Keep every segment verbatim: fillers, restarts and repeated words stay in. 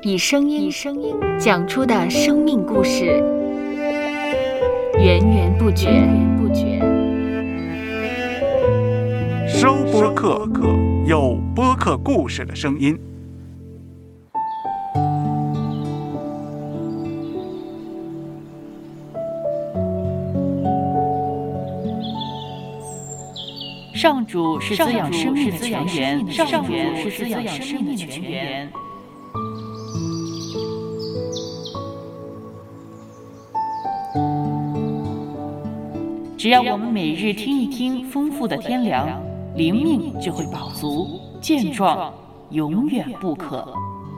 以声音讲出的生命故事，源源不绝。 收播客，有播客故事的声音。 上主是滋养生命的泉源，上主是滋养生命的泉源。只要我们每日听一听丰富的天粮，灵命就会饱足健壮，永远不渴。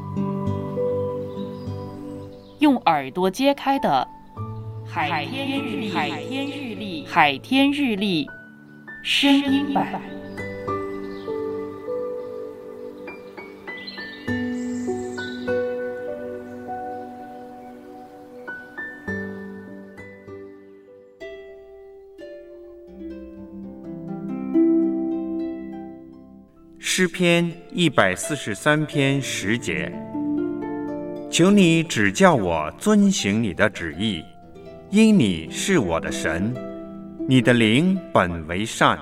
用耳朵揭开的海天日历，海天日历，海天日历声音版。 诗篇一百四十三篇十节，求你指教我遵行你的旨意，因你是我的神，你的灵本为善。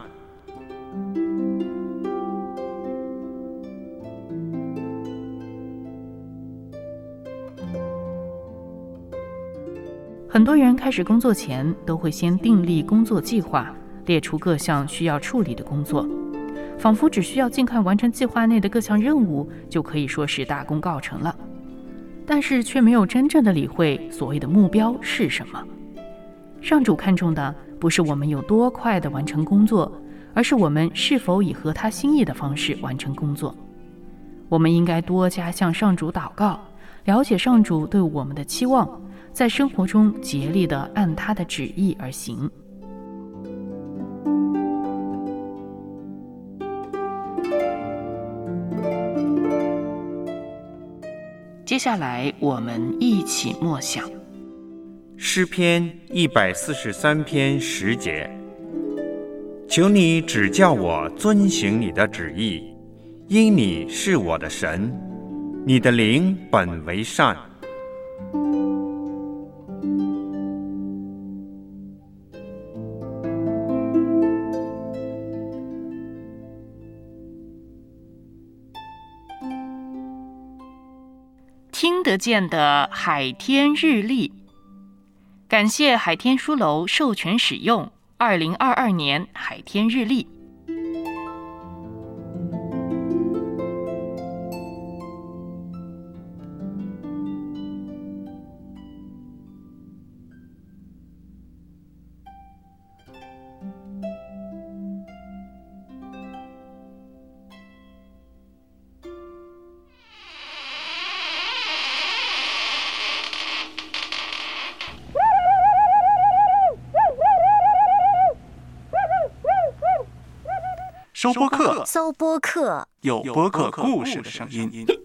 很多人开始工作前都会先订立工作计划，列出各项需要处理的工作，仿佛只需要尽快完成计划内的各项任务，就可以说是大功告成了。但是却没有真正的理会所谓的目标是什么。上主看重的不是我们有多快地完成工作，而是我们是否以合他心意的方式完成工作。我们应该多加向上主祷告，了解上主对我们的期望，在生活中竭力地按他的旨意而行。接下来我们一起默想诗篇一百四十三篇十节，求你指教我遵行你的旨意，因你是我的神，你的灵本为善。 听得见的海天日历，感谢海天书楼授权使用二零二二年海天日历。 收播客， 搜播客， 有播客故事的声音。